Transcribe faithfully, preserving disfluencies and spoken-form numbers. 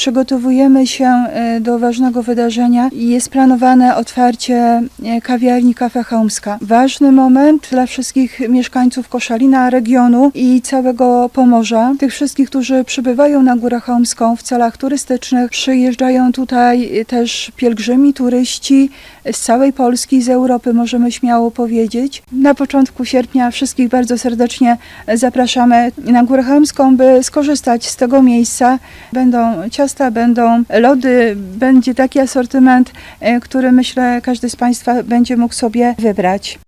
przygotowujemy się do ważnego wydarzenia i jest planowane otwarcie kawiarni Kafe Chełmska. Ważny moment dla wszystkich mieszkańców Koszalina, regionu i całego Pomorza. Tych wszystkich, którzy przybywają na Górę Chełmską w celach turystycznych. Przyjeżdżają tutaj też pielgrzymi, turyści z całej Polski, z Europy, możemy śmiało powiedzieć. Na początku sierpnia wszystkich bardzo serdecznie zapraszamy na Górę Chełmską, by skorzystać z tego miejsca. Będą ciasta, będą lody, będzie taki asortyment, który myślę każdy z Państwa będzie mógł sobie wybrać.